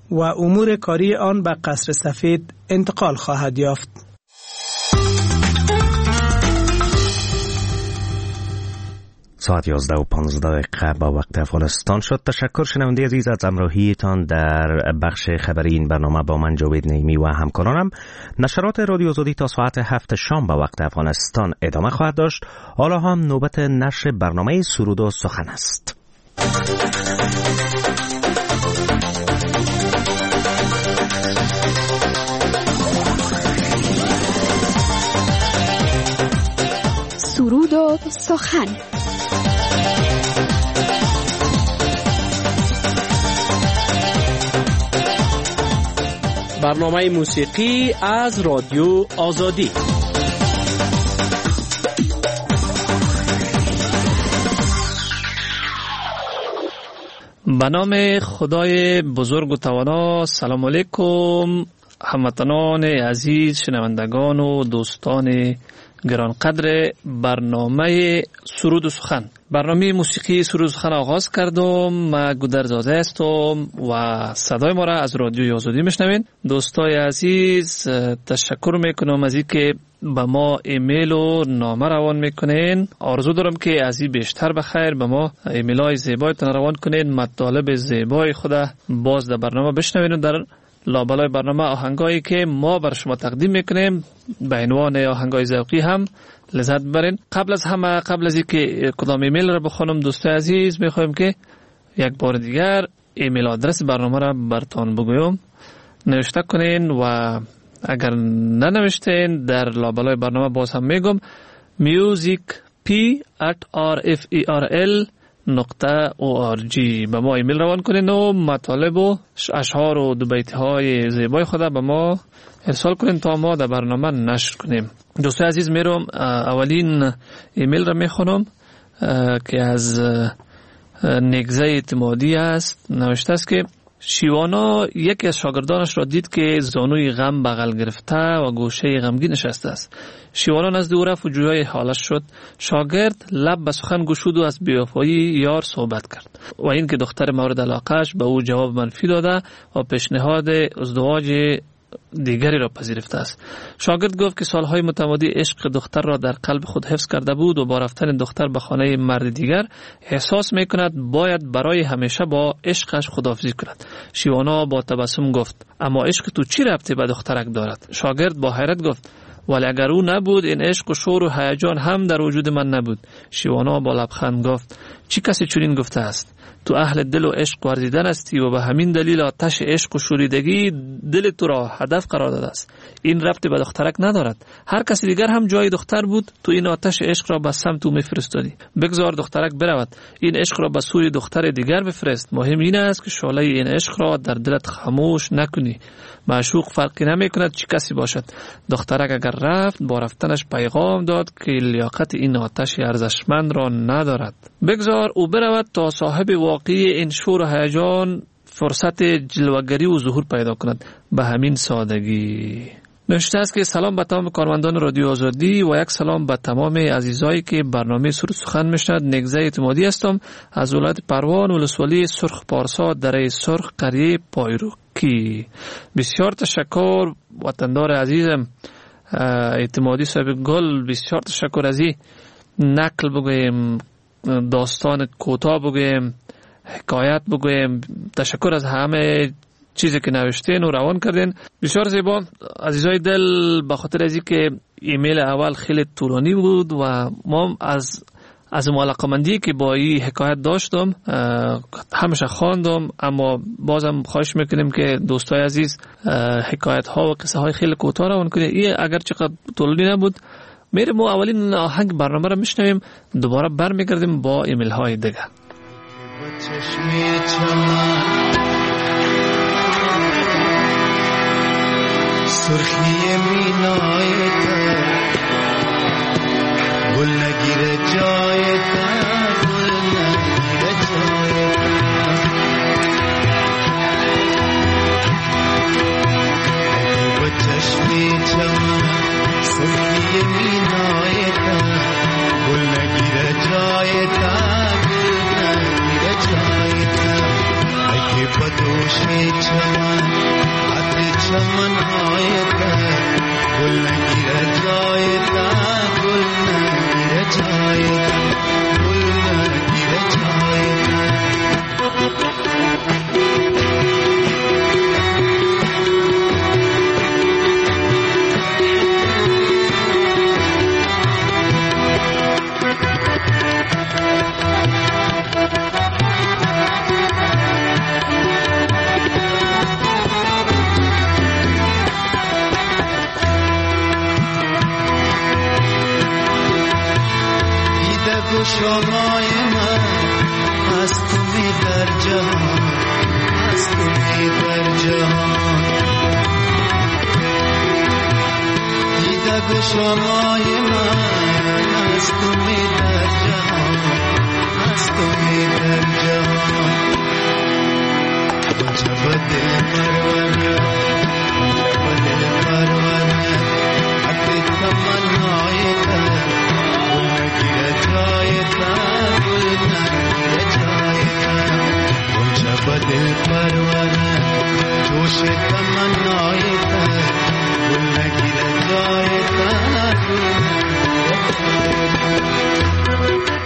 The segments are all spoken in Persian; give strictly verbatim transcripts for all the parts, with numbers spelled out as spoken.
و امور کاری آن به قصر سفید انتقال خواهد یافت. ساعت یازده و پانزده دقیقه با وقت افغانستان شد. تشکر شنونده عزیز از همراهیتان در بخش خبری این برنامه با من جاوید نعیمی و همکارانم. نشرات رادیو آزادی تا ساعت هفت شام با وقت افغانستان ادامه خواهد داشت. حالا هم نوبت نشر برنامه سرود و سخن است. سرود و سخن. برنامه موسیقی از رادیو آزادی. به نام خدای بزرگ و توانا. سلام علیکم هموطنان عزیز، شنوندگان و دوستان گرانقدر برنامه سرود و سخن. برنامه موسیقی سرود و سخن آغاز کردم. من گودرزاده هستم و صدای ما را از رادیوی آزادی میشنوین. دوستای عزیز، تشکر میکنم از اینکه به ما ایمیل و نامه روان میکنین. آرزو دارم که از این بیشتر بخیر به ما ایمیل های زیبایتان روان کنین، مطالب زیبای خود باز در برنامه بشنوین و در لابلای برنامه آهنگایی که ما بر شما تقدیم میکنیم به عنوان آهنگای ذوقی هم لذت ببرین. قبل از همه، قبل از اینکه کدام ایمیل را بخونم، دوستای عزیز میخوایم که یک بار دیگر ایمیل آدرس برنامه را براتون بگویم. نوشته کنین و اگر ننوشتین در لابلای برنامه باز هم میگم musicp at rferl نقطه او آر جی به ما ایمیل روان کنین و مطالب و اشعار و دو بیت های زیبای خود به ما ارسال کنین تا ما در برنامه نشر کنیم. دوستای عزیز، میرم اولین ایمیل را میخونم که از نگزه اعتمادی است. نوشته است که شیوانا یکی از شاگردانش را دید که زانوی غم بغل گرفته و گوشه غمگین نشسته است. شیوانا نزد او رفت و جویای حالش شد. شاگرد لب به سخن گشود و از بی‌وفایی یار صحبت کرد و این که دختر مورد علاقهش به او جواب منفی داده و پیشنهاد ازدواج دیگری را پذیرفته است. شاگرد گفت که سالهای متمادی عشق دختر را در قلب خود حفظ کرده بود و با رفتن دختر به خانه مرد دیگر احساس می کند باید برای همیشه با عشقش خداحافظی کند. شیوانا با تبسم گفت اما عشق تو چی ربطی به دخترک دارد؟ شاگرد با حیرت گفت ولی اگر او نبود این عشق و شور و هیجان هم در وجود من نبود. شیوانا با لبخند گفت چی کسی چنین گفته است؟ تو اهل دل و عشق ورزیدن هستی و به همین دلیل آتش عشق و شوریدگی دل تو را هدف قرار داده است. این ربطی به دخترک ندارد. هر کسی دیگر هم جای دختر بود، تو این آتش عشق را به سمت او میفرستادی. بگذار دخترک برود، این عشق را به سوی دختر دیگر بفرست. مهم این است که شعله این عشق را در دلت خاموش نکنی. معشوق فرقی نمی کند چی کسی باشد. دخترک اگر رفت، با رفتنش پیغام داد که لیاقت این آتش ارزشمند را ندارد. بگذار او برود تا صاحب واقعی این شور و هیجان فرصت جلوگری و ظهور پیدا کند. به همین سادگی. نوشته است که سلام به تمام کارمندان رادیو آزادی و یک سلام به تمام عزیزایی که برنامه سرود سخن میشنوند. نگزه اعتمادی هستم از ولایت پروان، ولسوالی سرخ پارسا، دره سرخ، قریه پایروکی. بسیار تشکر وطندار عزیزم اعتمادی صاحب گل. بسیار تشکر از این نقل بگویم، داستان کوتاه بگویم، حکایت بگویم. تشکر از همه چیزی که نوشتین و روان کردین. بسیار زیبا عزیزای دل. به خاطر از اینکه ایمیل اول خیلی طولانی بود و ما از از علاقه‌مندی که با این حکایت داشتم همیشه خواندم، اما بازم خواهش میکنیم که دوستای عزیز حکایت ها و قصه های خیلی کوتاه روان کنید. این اگر چقدر طولانی نبود. میریم و اولین آهنگ برنامه را میشنویم، دوباره برمیگردیم با ایمیل های دیگه. سرخی مینای تا گل نگیره جای تا گل نگیره جای تا با چشمی چمن سرخی مینای تا گل نگیره جای تا گل نگیره جای تا اگه با دوش چمن چمنهای تر گل نگیره جای تر گل نگیره جای تر گل نگیره جای تر شمای من از تو می در جهان از تو می در جهان دیده گو شمای من از تو می در جهان از تو می در جهان گنجه با دل پرونه گنجه با دل پرونه حتی تمنای تر گل نگیره جای تر گل نگیره جای تر گنجه با دل پرونه جوش تمنای تر گل نگیره جای تر گل نگیره جای تر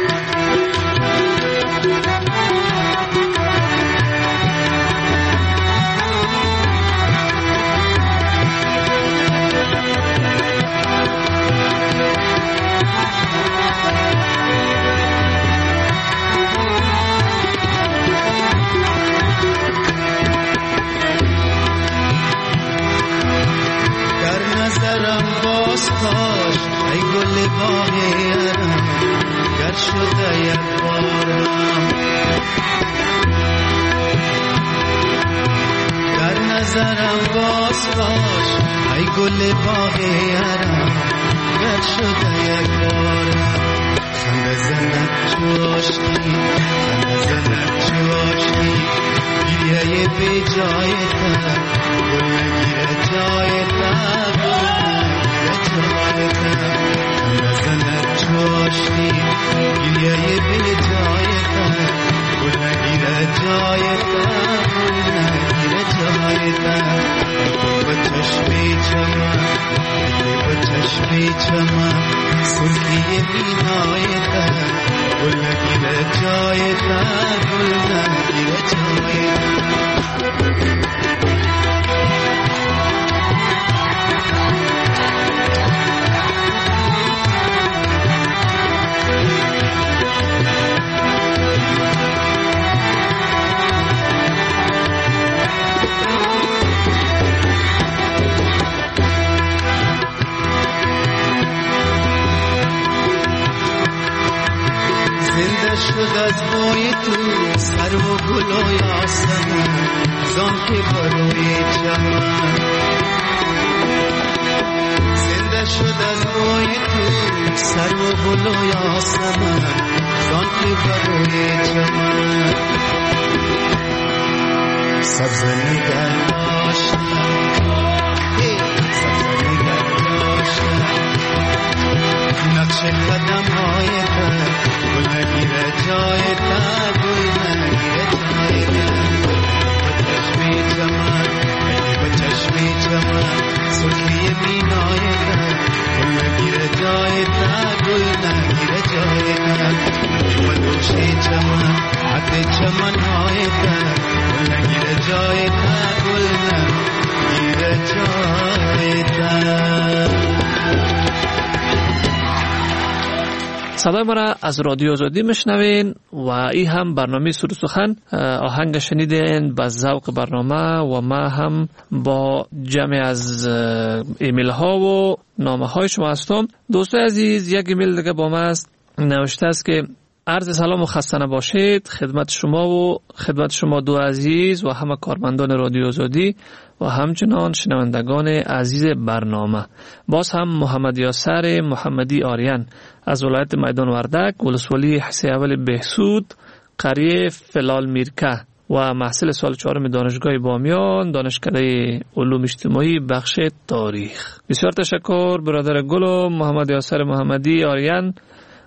باش ای گل باغیرم گر شده یک بارم در نظرم باز باش ای گل باغیرم گر شده یک بارم خنده زند چوشتی خنده زند چوشتی گریه بی جای تر گل نگیره جای تر نزند چوشتی گریه بی جای تر گل نگیره جای تر گل نگیره جای تر ای با چشمی چمن ای با چشمی چمن سلطی بینای تر گل نگیره جای تر گل نگیره جای تر شد از بوی تو سر و گل و یاسمن زان که بروی چمن زنده شد از بوی تو سر و گل و یاسمن زان که بروی چمن سبز نگر داشتم سبز نگر داشتم نقش قدم های تر گل نگیره جای تر گل نگیره جای تر با چشمی چمن ای با چشمی چمن سلطی بینای تر گل نگیره جای تر گل نگیره جای تر ای با دوشی چمن حتی چمن های تر گل نگیره جای تر گل نگیره جای تر. صدای ما را از رادیو آزادی میشنوین و این هم برنامه سرود و سخن. آهنگ شنیدین با ذوق برنامه و ما هم با جمع از ایمیل ها و نامه های شما هستم. دوستای عزیز، یک ایمیل دیگه با ما است، نوشته است که عرض سلام و خسته نباشید خدمت شما و خدمت شما دو عزیز و همه کارمندان رادیو آزادی و همچنان شنوندگان عزیز برنامه. باز هم محمد یاسر محمدی آریان از ولایت میدان وردک، ولسوالی حسی اول بهسود، قریه فلال میرکه و محصل سال چهارم دانشگاه بامیان، دانشکده علوم اجتماعی بخش تاریخ. بسیار تشکر برادر گل و محمد یاسر محمدی آریان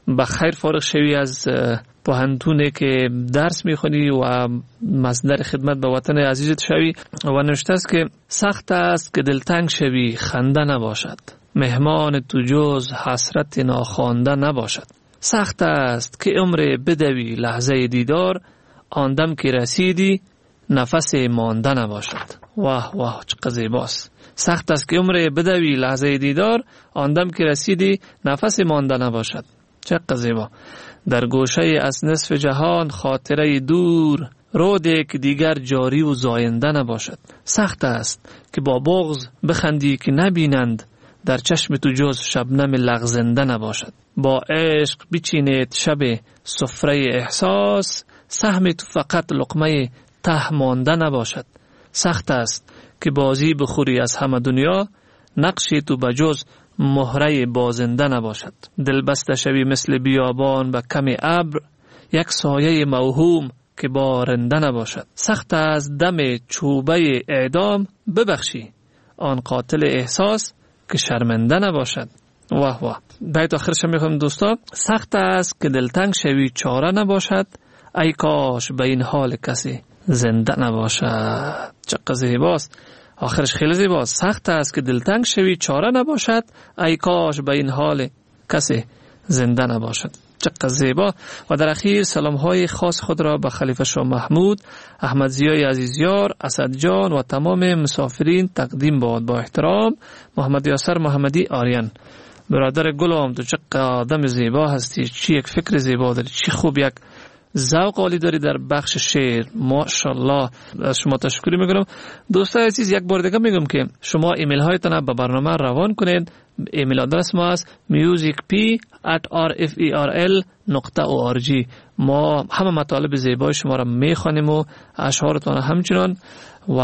بخیر فارغ شوی از پوهنتونی که درس میخونی و مصدر خدمت به وطن عزیزت شوی و نوشته است که سخت است که دلتنگ شوی خنده نباشد، مهمان تو جز حسرت ناخوانده نباشد. سخت است که عمر بدوی لحظه دیدار، آندم که رسیدی نفس مانده نباشد. واه واه چقدر زیباست. سخت است که عمر بدوی لحظه دیدار، آندم که رسیدی نفس مانده نباشد. چقدر زیبا. در گوشه از نصف جهان خاطره دور، روده که دیگر جاری و زاینده نباشد. سخت است که با بغض بخندی که نبینند، در چشم تو جز شبنم لغزنده نباشد. با عشق بچینید شب سفره احساس، سهم تو فقط لقمه ته مانده نباشد. سخت است که بازی بخوری از همه دنیا، نقشی تو بجز مهره بازنده نباشد. دل بسته شوی مثل بیابان به کم ابر، یک سایه موهوم که بارنده نباشد. سخت از دم چوبه اعدام ببخشی، آن قاتل احساس که شرمنده نباشد. واه واه. بیت آخرش میخوام دوستا، سخت است که دلتنگ شوی چاره نباشد، ای کاش به این حال کسی زنده نباشد. چقدر زیباست. آخرش خیلی زیباست. سخت است که دلتنگ شوی چاره نباشد، ای کاش به این حال کسی زنده نباشد. چقدر زیبا. و در اخیر سلام های خاص خود را به خلیفه شاه محمود، احمد ضیای عزیزیار، اسد جان و تمام مسافرین تقدیم باد. با احترام، محمد یاسر محمدی آریان. برادر گلم، تو چقدر آدم زیبا هستی، چی یک فکر زیبا داری، چی خوب یک ذوق عالی داری در بخش شعر. ماشاءالله. از شما تشکر میکنم. دوستان عزیز، یک بار دیگه میگم که شما ایمیل هایتان به برنامه روان کنید. ایمیل آدرس ما است musicp at rferl نقطه org. ما همه مطالب زیبای شما را میخوانیم و اشعارتان همچنان، و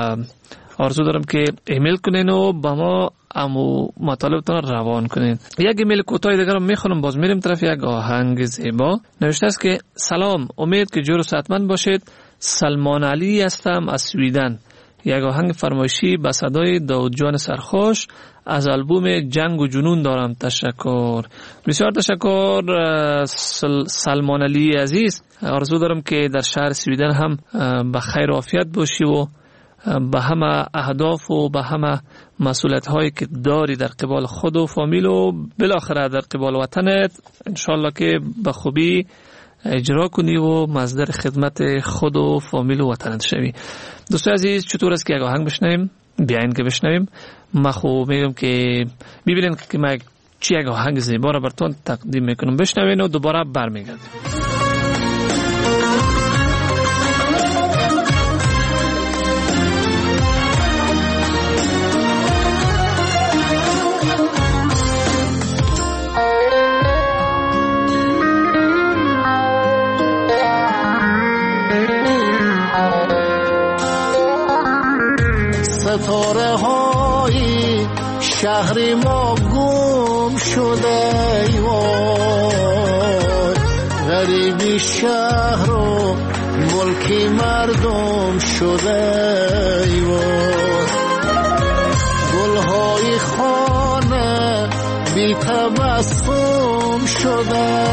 آرزو دارم که ایمیل کنین و با ما امو مطالبتان روان کنین. یک ایمیل کوتاه دیگر رو میخونم، باز میریم طرف یک آهنگ زیبا. نوشته است که سلام، امید که جور و صحتمند باشید. سلمان علی هستم از سویدن. یک آهنگ فرمایشی به صدای داود جان سرخوش از آلبوم جنگ و جنون دارم. تشکر، بسیار تشکر سل... سلمان علی عزیز. آرزو دارم که در شهر سویدن هم به خیر و عافیت باشی و به همه اهداف و به همه مسئولیت هایی که داری در قبال خود و فامیل و بالاخره در قبال وطنت انشالله که به خوبی اجرا کنی و مصدر خدمت خود و فامیل و وطنت شوی. دوستان عزیز، چطور است که یک آهنگ بشنویم؟ بیاین که بشنویم. من خوب میگم که ببینید که من چی یک آهنگ زیبا را براتون تقدیم میکنم. بشنوین و دوباره برمیگردیم. ستاره های شهر ما گم شده، ایوان غریبی شهر و ملکی مردم شده، ایوان گلهای خانه بی تبسم شده،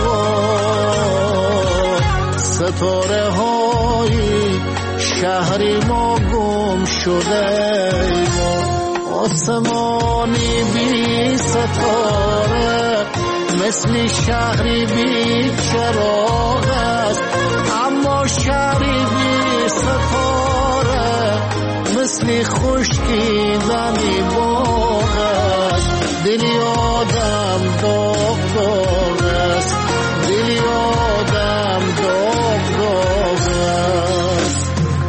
ایوان ستاره های شهر ما گم شده، آسمانی بی ستاره مثل شهری بی چراغ است، اما شهری بی ستاره مثل خشکیدنی باغ است. دلی آدم داغ داغ است، دلی آدم داغ داغ است.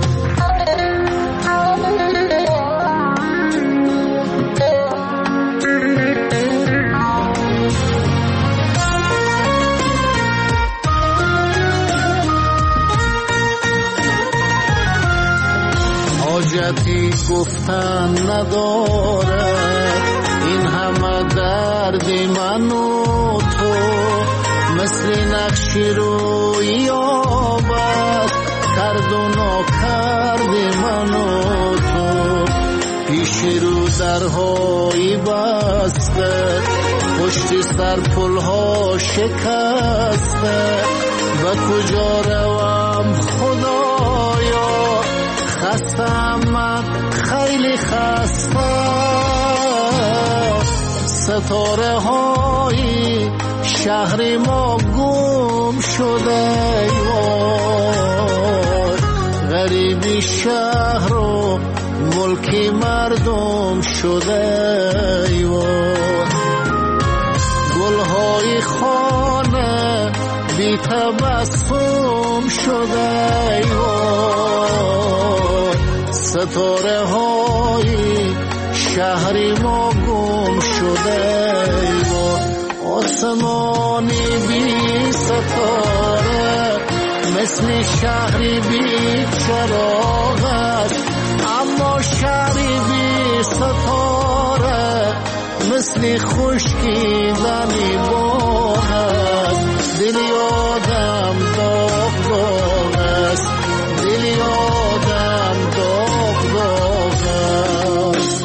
حاجتی گفتن ندارد این همه درد من و تو، مثل نقشی روی آبد کرد و ناکرد من و تو. پیش رو درهای بسته پشت سر پلها شکسته، و کجا روم خدایا، خستم من خیلی خسته. ستاره های شهر ما گم شده، وای غریبی شهر و ملک مردم شده، وای گلهای خانه بی تبسم شده، وای ستاره های شهر ما گم شده، وای آسمانی بی ستاره مثل شهری بی چراغ است، اما شهری بی ستاره مثل خشکیدنی باغ است. دلی آدم داغ داغ است، دلی آدم داغ داغ است.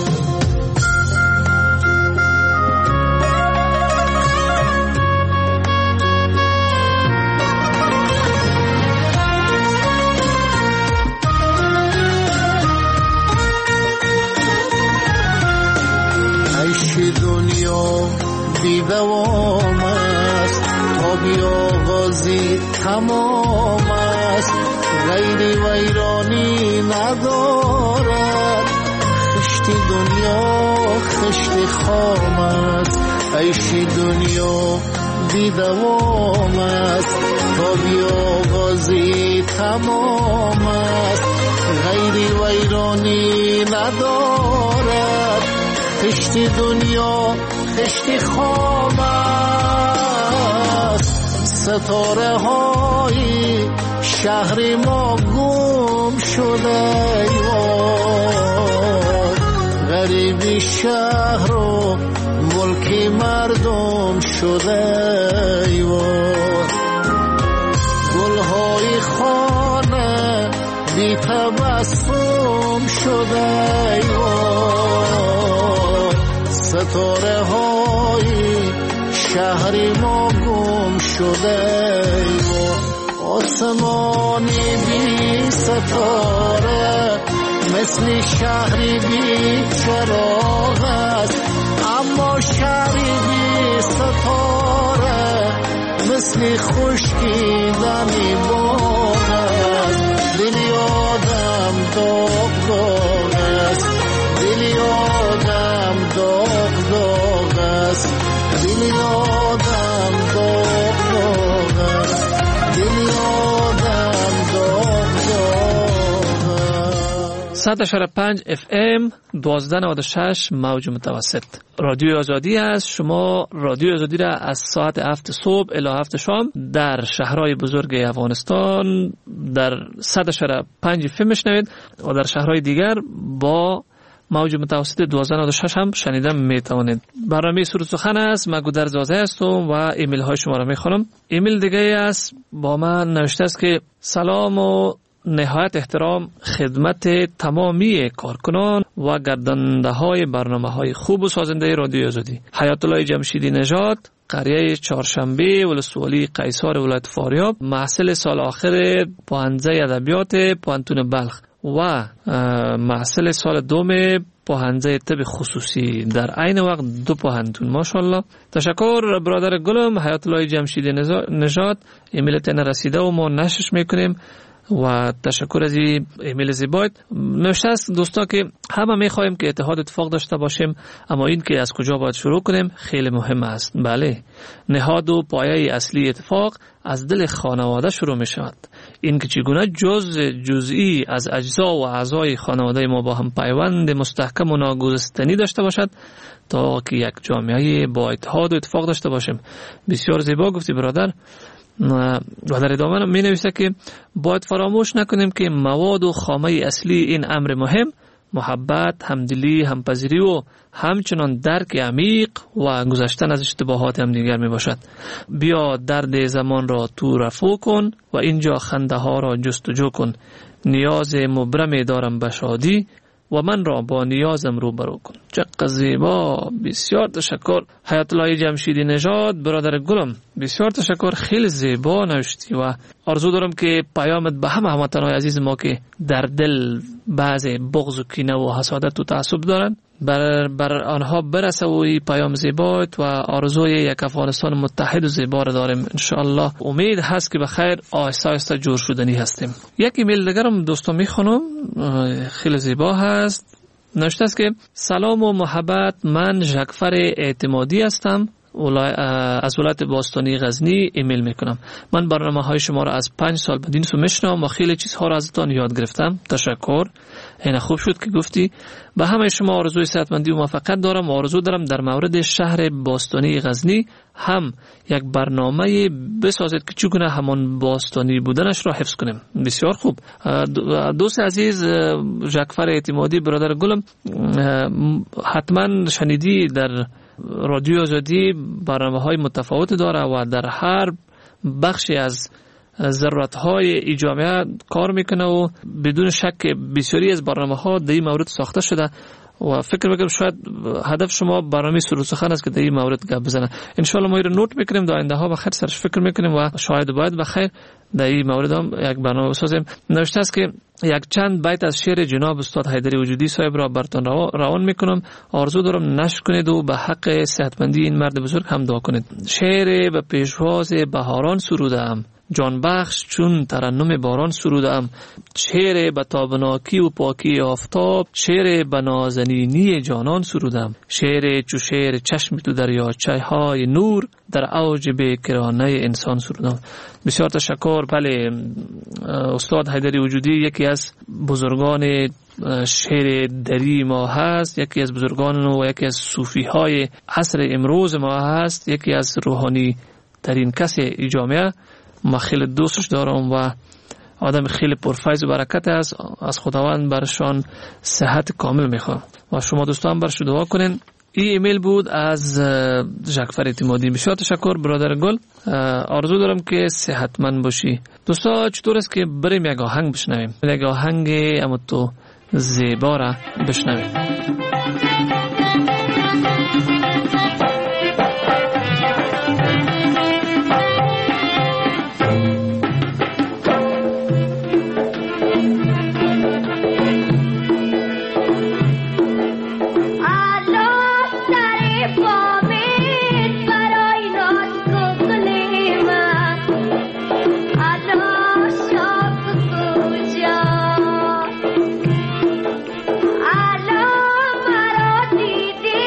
دنیا بی دوام است، تا بی آغازی تمام است، غیری ویرانی ندارد. خشت دنیا خشت خام است، عیش دنیا بی دوام است، تا بی آغازی تمام است، غیری ویرانی ندارد. خشت دنیا خشت خام است، ستاره های شهر ما گم شده، وای غریبی شهر و ملک مردم شده، وای گلهای خانه بی تبسم شده، وای ستاره های شهر ما گم شده، آسمانی بی ستاره مثل شهری بی چراغ است، اما شهری بی ستاره مثل خشکیدنی باغ است. دلی آدم داغ داغ است، دلی آدم داغ داغ است، دلی آدم داغ داغ است، دلی آدم داغ داغ است. صد و اشاره پنج اف ام دوازده نود و شش موج متوسط رادیو آزادی است. شما رادیو آزادی را از ساعت هفت صبح الی هفت شام در شهرهای بزرگ افغانستان در صد و اشاره پنج اف ام میشنوید و در شهرهای دیگر با موج متوسط دوازده نود و شش هم شنیدن میتوانید. برنامه سرود سخن است. من گودرز زازه هستم و ایمیل های شما را میخوانم. ایمیل دیگه است با من نوشته است که سلام و نهایت احترام خدمت تمامی کارکنان و گردنده های برنامه های خوب و سازنده رادیو آزادی. حیات الله جمشیدی نژاد، قریه چهارشنبه، ولسوالی قیصر، ولایت فاریاب، محصل سال آخر پوهنځی ادبیات پوهنتون بلخ و محصل سال دوم پوهنځی طب خصوصی در عین وقت دو پوهنتون. ماشاءالله. تشکر برادر گلم حیات الله جمشیدی نژاد. ایمیلت نرسیده و ما نشرش میکنیم و تشکر از این ایمیل زیبایت. نوشته است دوستا که همه میخوایم که اتحاد اتفاق داشته باشیم، اما این که از کجا باید شروع کنیم خیلی مهم است. بله، نهاد و پایه اصلی اتفاق از دل خانواده شروع می شود. این که چگونه جز جزئی از اجزا و اعضای خانواده ما با هم پیوند مستحکم و ناگسستنی داشته باشد تا که یک جامعه با اتحاد و اتفاق داشته باشیم. بسیار زیبا گفتی برادر. و در ادامه می نویسه که باید فراموش نکنیم که مواد و خامه اصلی این امر مهم محبت، همدلی، همپذیری و همچنان درک عمیق و گذشتن از اشتباهات همدیگر می باشد. بیا درد زمان را تو رفو کن و اینجا خنده ها را جستجو کن. نیاز مبرم دارم به شادی و و من را با نیازم روبرو کن. چقدر زیبا. بسیار تشکر حیات الله جمشیدی نژاد برادر گلم، بسیار تشکر، خیلی زیبا نوشتی و آرزو دارم که پیامت به همه هموطنان عزیز ما که در دل بعض بغض و کینه و حسادت و تعصب دارن بر, بر آنها برسه و این پیام زیبایت و آرزوی یک افغانستان متحد و زیبا را داریم ان شاء الله. امید هست که بخیر آهسته آهسته جور شدنی هستیم. یک ایمیل دیگرم دوستان میخونم، خیلی زیبا هست. نوشته است که سلام و محبت، من ژکفر اعتمادی هستم از ولایت باستانی غزنی ایمیل میکنم. من برنامه های شما را از پنج سال بدین سو میشنوم و خیلی چیزها را ازتان یاد گرفتم. تشکر. این خوب شد که گفتی. به همه شما آرزوی صحتمندی و موفقیت دارم و آرزو دارم در مورد شهر باستانی غزنی هم یک برنامه بسازید که چگونه همان باستانی بودنش را حفظ کنیم. بسیار خوب. دوست عزیز ژکفر اعتمادی برادر گلم، حتما شنیدی در رادیو آزادی برنامه های متفاوت داره و در هر بخشی از ضرورت های ای جامعه کار میکنه و بدون شک بسیاری از برنامه ها در این مورد ساخته شده و فکر میکنم شاید هدف شما برنامه سرود سخن است که در این مورد گپ بزنه. ان شاء الله ما رو نوت میکنیم، در آینده ها بخیر سرش فکر میکنیم و شاید باید بخیر در این مورد هم یک برنامه بسازیم. نوشته است که یک چند بیت از شعر جناب استاد حیدری وجودی صاحب را براتون روان میکنم. آرزو دارم نشر کنید و به حق صحتمندی این مرد بزرگ هم دعا کنید. شعر به پیشواز بهاران سرودم، جان بخش چون ترنم باران سرودم. شعر به تابناکی و پاکی آفتاب، شعر به نازنینی جانان سرودم. شعر چو شعر چشم تو دریاچه های نور، در اوج بیکرانه انسان سرودم. بسیار تشکر. بله، استاد حیدری وجودی یکی از بزرگان شعر دری ما هست، یکی از بزرگان و یکی از صوفی های عصر امروز ما هست، یکی از روحانی ترین کسی جامعه. ما خیلی دوستش دارم و آدم خیلی پرفیض و برکت است. از خداوند برشان صحت کامل میخوام و شما دوستان برش دعا کنین. این ایمیل بود از ژکفر اعتمادی. بسیار تشکر برادر گل. آرزو دارم که صحتمند باشی. دوستا چطور است که بریم یک آهنگ بشنویم، یک آهنگ اما تو زیبا را بشنویم. Did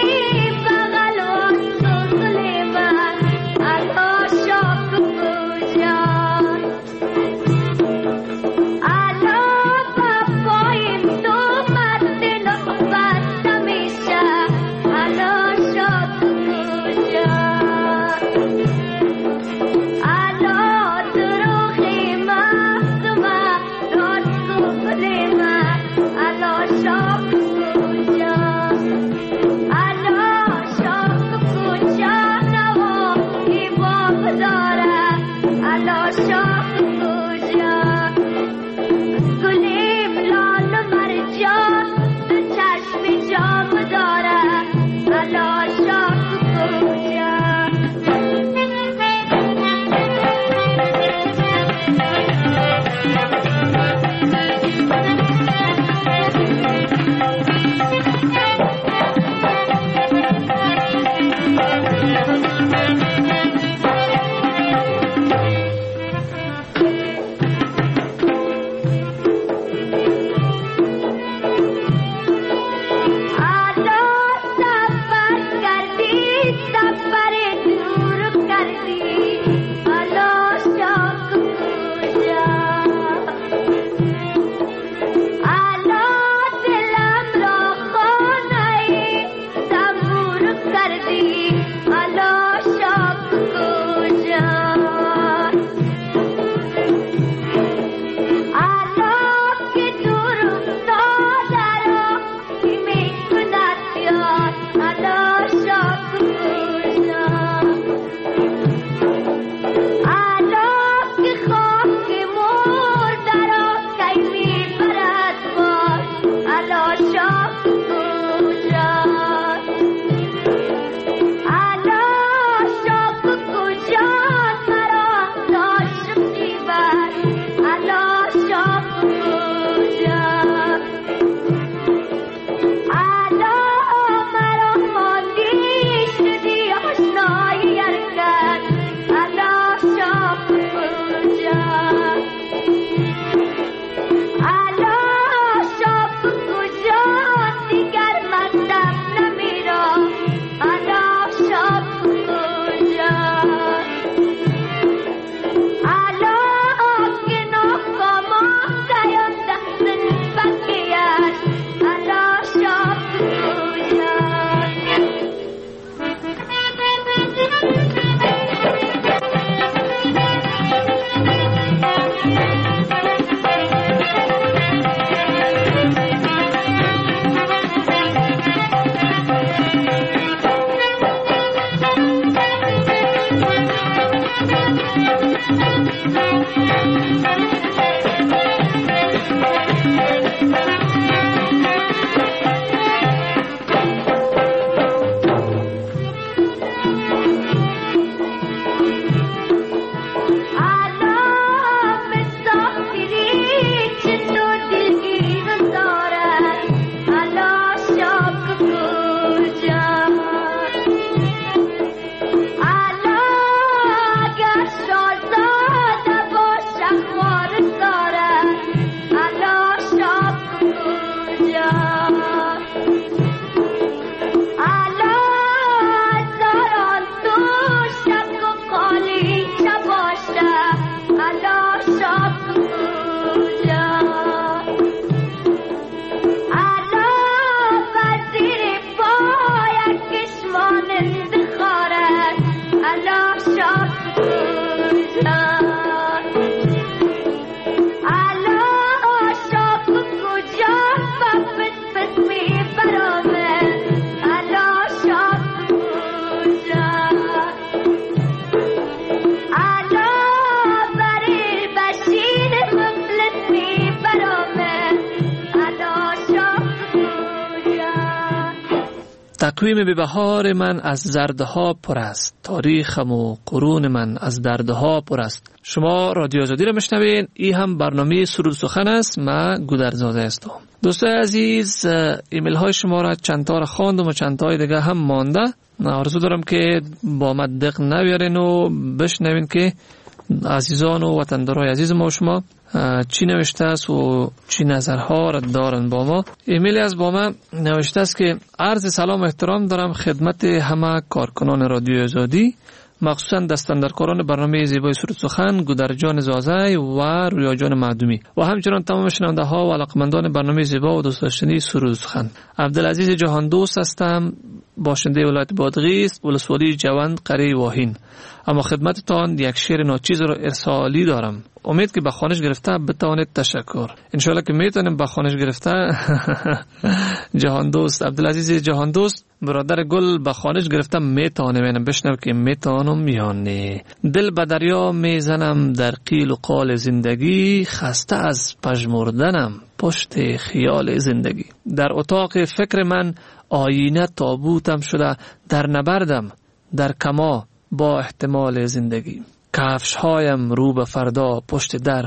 تقویم به بهار من از زردها پر است، تاریخم و قرون من از دردها پر است. شما رادیو آزادی را میشنوین. این هم برنامه سرود سخن است. من گودرزاده هستم. دوستای عزیز، ایمیل های شما را چند تا را خواندم و چند تای دیگه هم مانده. آرزو دارم که با من دق نبیارین و بشنوین که عزیزان و وطندارای عزیز ما شما چی نوشته است و چی نظرها را دارن با ما. ایمیلی از با ما نوشته است که عرض سلام و احترام دارم خدمت همه کارکنان رادیو آزادی، مخصوصا دستاندرکاران برنامه زیبای سرود سخن گودرجان زازای و رویاجان معدومی و همچنان تمام شنونده ها و علاقمندان برنامه زیبا و دوست داشتنی سرود سخن. عبدالعزیز جهان دوست هستم، باشنده ولایت بادغیس، ولسوالی جوند، قریه واهین. اما خدمتتان یک شعر ناچیز را ارسالی دارم. امید که به خوانش گرفته بتوانید تشکر. انشالله که میتونیم به خوانش گرفته. جهان دوست عبدالعزیز جهان دوست برادر گل به خوانش گرفته میتونه. منم بشنو که میتونم یا نه. دل به دریا میزنم در قیل و قال زندگی، خسته از پژمردنم پشت خیال زندگی. در اتاق فکر من آینه تابوتم شده، در نبردم در کما با احتمال زندگی. کفش هایم رو به فردا پشت در،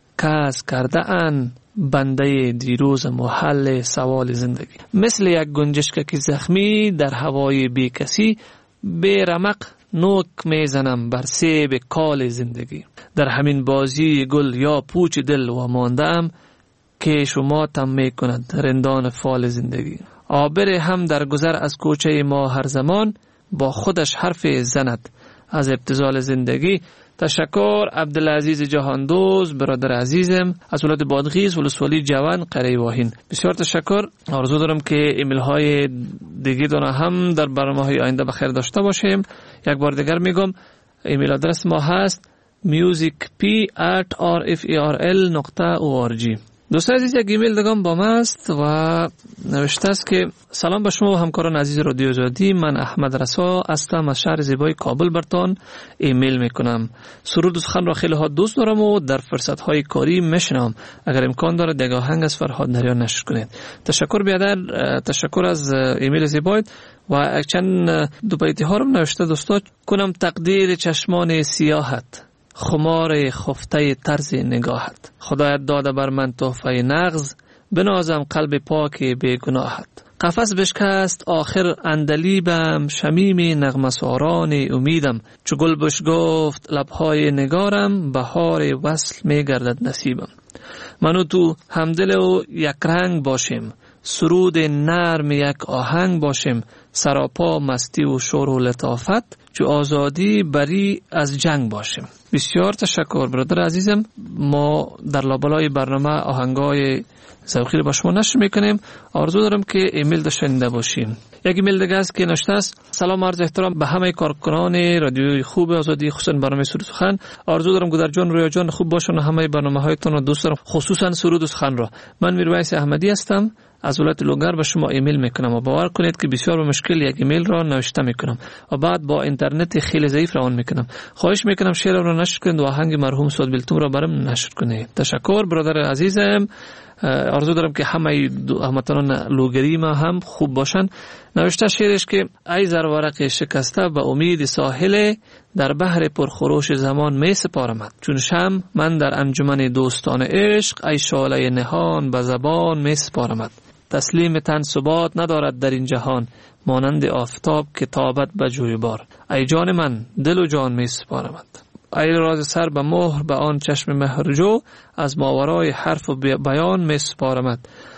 کس کرده ان بنده دیروزم و حل سوال زندگی. مثل یک گنجشک زخمی در هوای بی کسی، بی رمق نوک میزنم بر سیب کال زندگی. در همین بازی گل یا پوچ دل و ماندم، که شما تم میکند رندان فال زندگی. عابر هم در گذر از کوچه ما هر زمان، با خودش حرف زند از ابتذال زندگی. تشکر عبدالعزیز جهان دوست برادر عزیزم از ولایت بادغیس، ولسوالی جوان، قریه واهین. بسیار تشکر. آرزو دارم که ایمیل های دیگه دونه هم در برنامه های آینده بخیر داشته باشیم. یک بار دیگر میگم ایمیل آدرس ما هست musicp at rferl dot org. دوستان عزیز، یک ایمیل دیگه با ما است و نوشته است که سلام به شما و همکاران عزیز رادیو آزادی. من احمد رسا هستم از شهر زیبای کابل برتان ایمیل میکنم. سرود سخن را خیلی ها دوست دارم و در فرصت های کاری میشنم. اگر امکان داره دیگه آهنگ از فرهاد نریان نشر کنید. تشکر بیادر. تشکر از ایمیل زیبایت و چند دو بیتی ها رو نوشته. دوستا کنم تقدیر چشمان سیاحت، خمار خفته طرز نگاهت. خدایت داده بر من تحفه نغز، بنازم قلب پاک بیگناهت. قفس بشکست آخر اندلیبم، شمیم نغمه ساران امیدم. چو گل بش گفت لبهای نگارم، بهار وصل می گردد نصیبم. منو تو همدل و یک رنگ باشیم، سرود نرم یک آهنگ باشیم. سراپا مستی و شور و لطافت، جو آزادی بری از جنگ باشیم. بسیار تشکر برادر عزیزم. ما در لابلای برنامه آهنگای ذوقی رو با شما نشر میکنیم. آرزو دارم که ایمیل داشته باشیم. یک ایمیل دیگه است که نوشته است سلام عرض احترام به همه کارکنان رادیوی خوب آزادی، خصوصا برنامه سرود سخن. آرزو دارم گودر جان رویا جان خوب باشن و همه برنامه‌هایتون رو دوست دارم، خصوصا سرود سخن را. من میرویس احمدی هستم از ولایت لوگر به شما ایمیل میکنم و باور کنید که بسیار به مشکل یک ایمیل را نوشته میکنم و بعد با اینترنت خیلی ضعیف روان میکنم. خواهش میکنم شعر را نشر کنید و آهنگ مرحوم سعد بیلتون را برام نشر کنید. تشکر برادر عزیزم. آرزو دارم که همه هموطنان لوگری ما هم خوب باشن. نوشته شعرش که ای زرورق شکسته به امید ساحل، در بحر پرخروش زمان می سپارمت. چون شم من در انجمن دوستان عشق، ای شعله نهان به زبان می سپارمت. تسلیم تن ثبات ندارد در این جهان، مانند آفتاب که تابد به جویبار. ای جان من دل و جان می سپارمت. ای راز سر به مهر به آن چشم مهرجو، از ماورای حرف و بیان می سپارمت.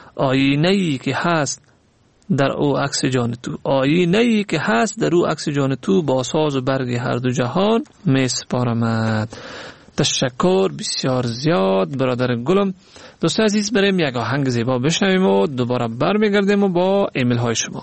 آینه‌ای که هست در او عکس جان تو، آینه‌ای که هست در او عکس جان تو، با ساز و برگ هر دو جهان می سپارمت. تشکر بسیار زیاد برادر گلم. دوست عزیز بریم یک آهنگ زیبا بشنویم و دوباره برمیگردیم و با ایمیل های شما.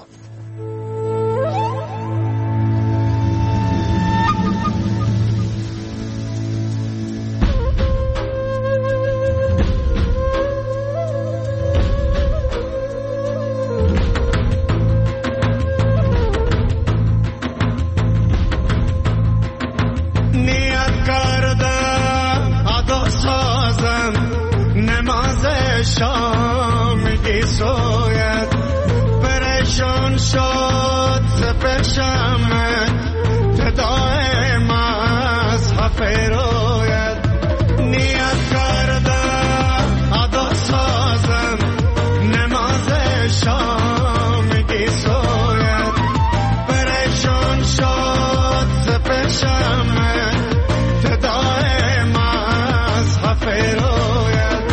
شام کی سوید پریشان شد شمع تدای مذهب رویت نیت کرده ادا سازم نماز شامگی سویت پریشان شد ز پیشم تدای مذهب رویت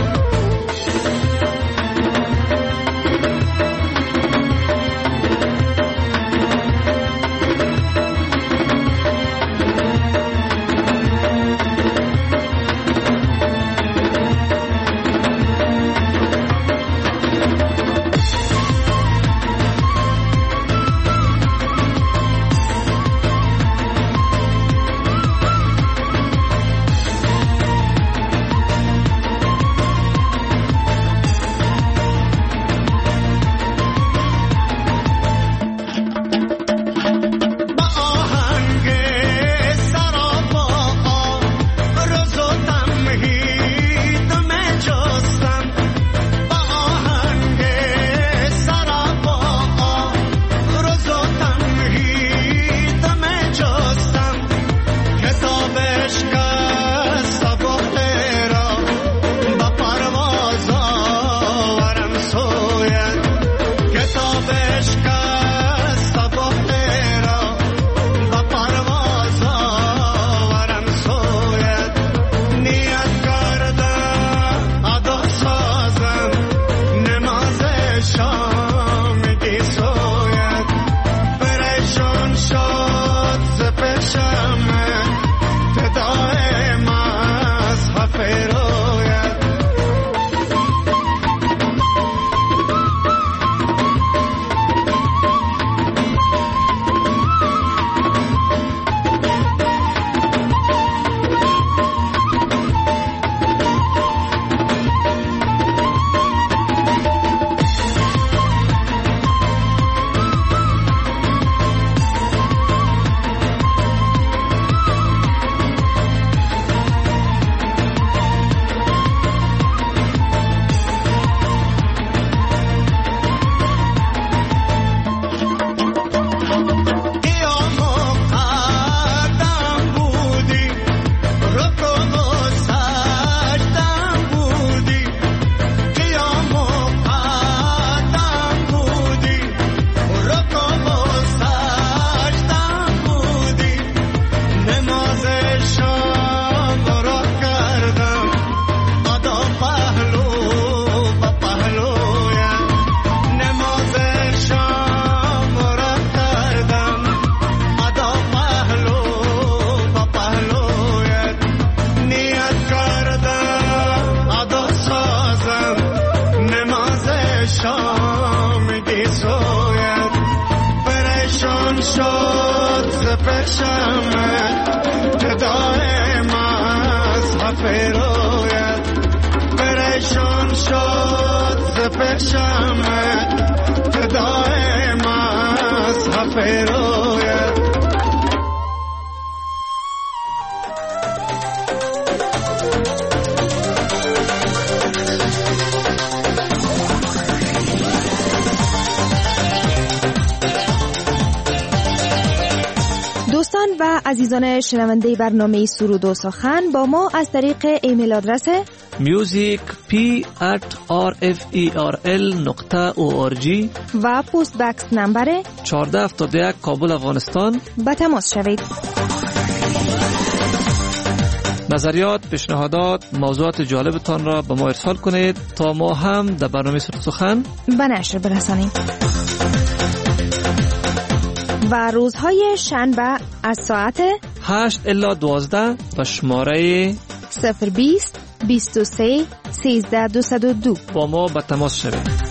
دوستان و عزیزان شنونده برنامه سرود و سخن با ما از طریق ایمیل آدرس music p at r f e r l نقطه او آر جی و پست بکس نمبر چهارده هفتاد و یک کابل افغانستان به تماس شوید. نظریات، پیشنهادات، موضوعات جالبتان را به ما ارسال کنید تا ما هم در برنامه سرود و سخن به نشر برسانیم. و روزهای شنبه از ساعت هشت الی دوازده و شماره صفر بیست بیست و سه سیزده دویست و دو با ما به تماس شوید.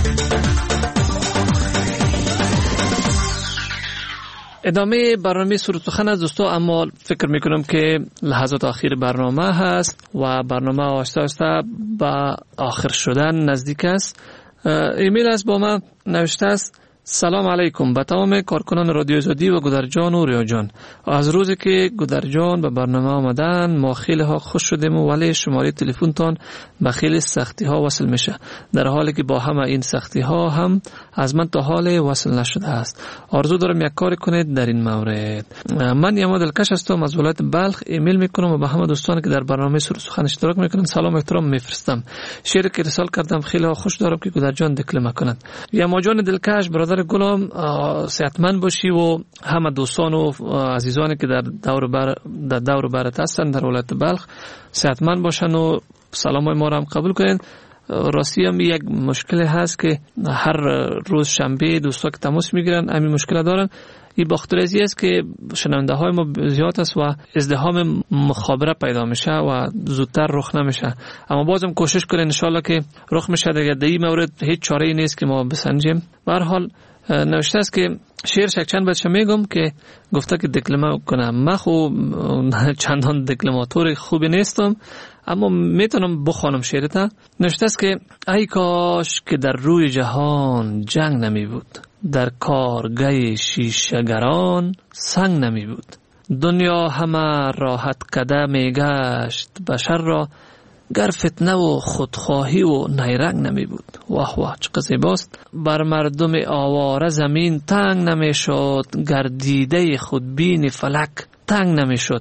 ادامه برنامه سرود و سخن از دوستو، اما فکر میکنم که لحظات آخر برنامه هست و برنامه آهسته آهسته به آخر شدن نزدیک است. ایمیل از با من نوشته است سلام علیکم به تمام کارکنان رادیو آزادی و گودرجان و ریاجان. از روزی که گودرجان به برنامه آمدن ما خیلی ها خوش شدیم ولی شماره تلفن تان به خیلی سختی ها وصل میشه، در حالی که با همه این سختی ها هم از من تا حال وصل نشده است. آرزو دارم یک کار کنید در این مورد. من یما دلکش هستم از ولایت بلخ. ایمیل میکنم و به همه دوستانی که در برنامه سرود سخن اشتراک میکنن سلام و احترام میفرستم. شعری که ارسال کردم خیلی ها خوش دارم که گودرجان دکلمه کند. یما جان دلکش برادر گلم صحتمند باشی و همه دوستان و عزیزانی که در دور بر در دور برت هستن در ولایت بلخ صحتمند باشن و سلامای ما را هم قبول کنین. راستی هم یک مشکل هست که هر روز شنبه دوستا که تماس میگیرن همین مشکل دارن. این باخترزی است که شنونده های ما زیاد است و ازدحام مخابره پیدا میشه و زودتر رخ نمیشه، اما بازم کوشش کنین ان شاء الله که رخ میشه. دیگه در این مورد هیچ چاره ای نیست که ما بسنجیم. به هر حال نوشته است که شعر شک چند بچه میگم که گفته که دکلمه کنم. من خو چندان دکلماتور خوبی نیستم اما میتونم بخوانم شعرتا. نوشته است که ای کاش که در روی جهان جنگ نمی بود، در کارگاه شیشه‌گران سنگ نمی بود. دنیا همه راحت کده می گشت، بشر را گر فتنه و خودخواهی و نیرنگ نمی بود. واه واه چه زیباست. بر مردم آواره زمین تنگ نمی شد، گر دیده خودبین فلک تنگ نمی شد.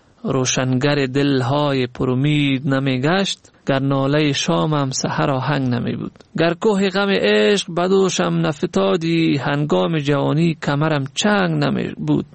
روشنگر دلهای پرامید نمی گشت، گر ناله شامم سحر آهنگ نمی بود. گر کوه غم عشق بدوشم نفتادی، هنگام جوانی کمرم چنگ نمی بود.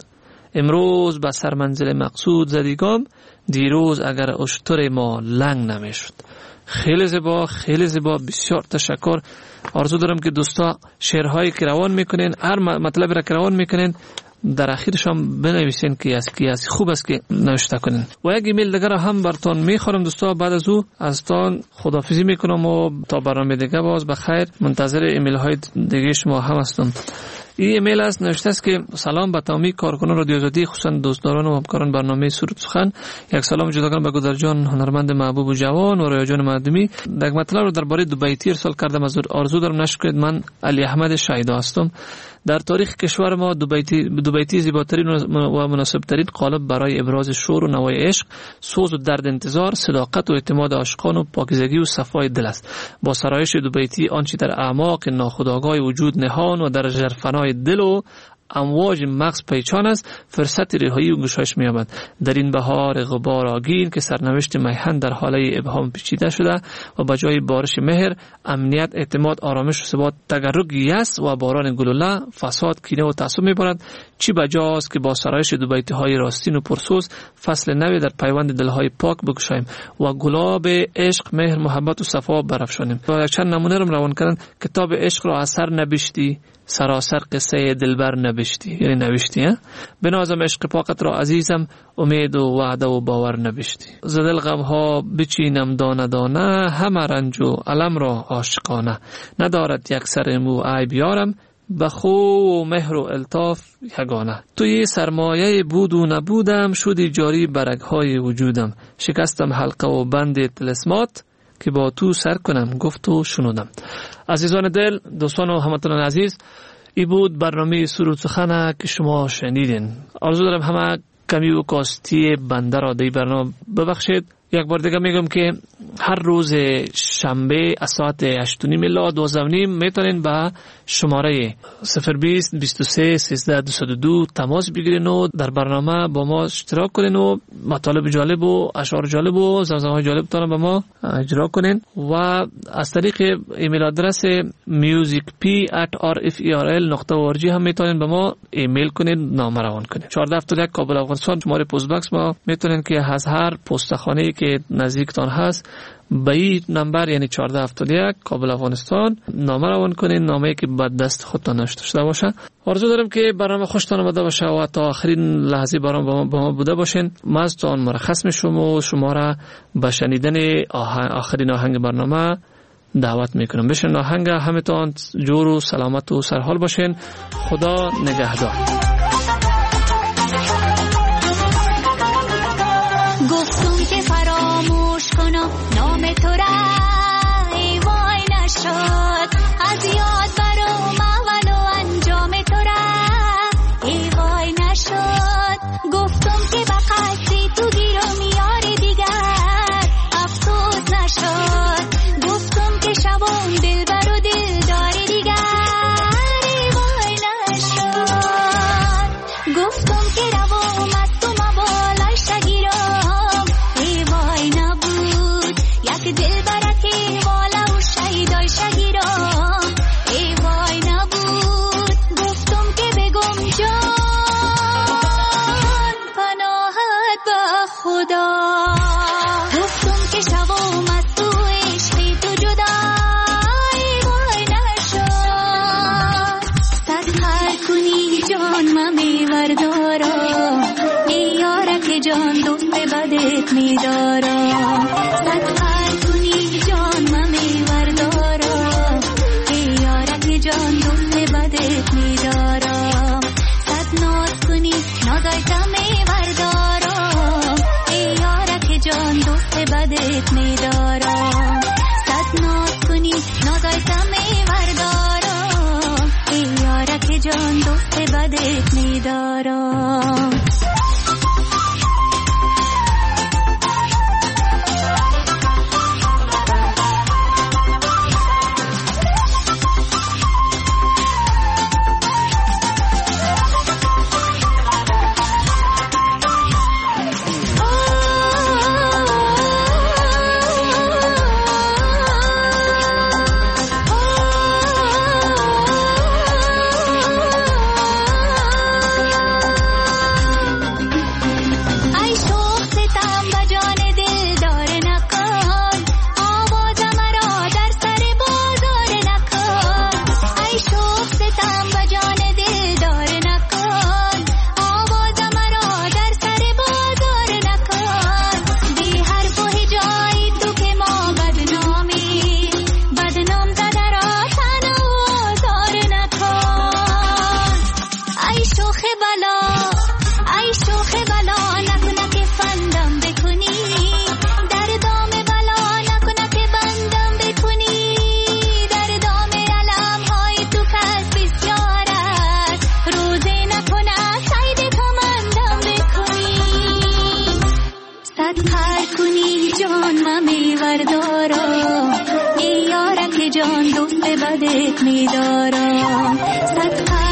امروز به سر منزل مقصود زدیگام، دیروز اگر اشتر ما لنگ نمی شد. خیلی زیبا، خیلی زیبا، بسیار تشکر. آرزو دارم که دوستا شعرهایی که روان میکنین، هر مطلب را که روان میکنین در اخیرش هم بنویسین که از کی از خوب است که نوشته کنین. و یک ایمیل دیگر هم براتون میخورم دوستا. بعد از او از تان خداحافظی میکنم و تا برنامه دیگه باز بخیر منتظر ایمیل های دیگه شما هم هستم. این ایمیل است، نوشته است که سلام به تمامی کارکنان رادیو آزادی خصوصا دوستداران و همکاران برنامه سرود سخن. یک سلام جداگانه به گودرجان هنرمند محبوب و جوان و ریاجان مردمی. یک مطلب رو درباره دوبیتی ارسال کردم. از آرزو دارم نشر کنید. من علی احمد شایدا هستم. در تاریخ کشور ما دوبیتی دوبیتی زیباترین و مناسبترین قالب برای ابراز شور و نوای عشق، سوز و درد انتظار، صداقت و اعتماد عاشقان و پاکیزگی و صفای دل است. با سرایش دوبیتی آنچه در اعماق ناخودآگاه وجود نهان و در ژرفنای دل و امواج مغز پیچان است فرصت رهایی و گشایش می‌یابد. در این بهار غبار آگین که سرنوشت میهن در حاله ابهام پیچیده شده و به جای بارش مهر، امنیت، اعتماد، آرامش و ثبات تگرگ یأس و باران گلوله، فساد، کینه و تعصب می‌بارد. چی بجاست که با سرایش دوبیتی‌های راستین و پرسوز فصل نوی در پیوند دل‌های پاک بگشاییم و گلاب عشق، مهر، محبت و صفا برافشانیم. و چند نمونه رو روان کردن. کتاب عشق را از سر نبشتی، سراسر قصه دلبر نبشتی، یعنی نوشتی. ها بنازم عشق پاکت را عزیزم، امید و وعده و باور نبشتی. زدل غم ها بچینم دانه دانه، همه رنج و علم را عاشقانه. ندارد یک سر مو عیب یارم، بخو و مهر و الطاف یگانه. توی سرمایه بود و نبودم، شدی جاری برگهای وجودم. شکستم حلقه و بند طلسمات، که با تو سر کنم گفت و شنودم. عزیزان دل، دوستان و هموطنان عزیز، ای بود برنامه سرود سخن که شما شنیدین. آرزو دارم همه کمی و کاستی بنده را در برنامه ببخشید. یک بار دیگه میگم که هر روز شنبه از ساعت هشت و نیم الی دوازده و نیم میتونین به شماره صفر بیست بیست و سه سیزده دویست و دو تماس بگیرین و در برنامه با ما اشتراک کنین و مطالب جالب و اشعار جالب و زمزمه‌های جالب تان با ما اجرا کنین. و از طریق ایمیل آدرس musicp at r f e r l dot org هم میتونین به ما ایمیل کنین، نامه روان کنین. چهارده هفتاد و یک کابل افغانستان شماره پست باکس ما میتونین که از هر پستخانه که نزدیکتان هست به این نمبر یعنی چهارده هفتاد و یک کابل افغانستان نامه روان کنین، نامه‌ای که بعد دست خودتان نوشته شده باشه. آرزو دارم که برنامه خوشتان آمده باشه و تا آخرین لحظه برنامه با ما بوده باشین. من از تان مرخص میشم و شما را به شنیدن آخرین آهنگ برنامه دعوت میکنم. بشین آهنگ همتان جور و سلامت و سرحال باشین. خدا نگهدار. نام تو را ای وای نشد، از یاد برو مول و انجام جان ممی وردارا ای یارک جان دوست بدت میدارا صد پر کنی جان ممی وردارا ای یارک جان دوست بدت میدارا صد ناز کنی نازایتم وردارا ای یارک جان دوست بدت میدارا صد ناز کنی نازایتم وردارا ای یارک جان دوست بدت میدارا جان دوست بدت میدارم صد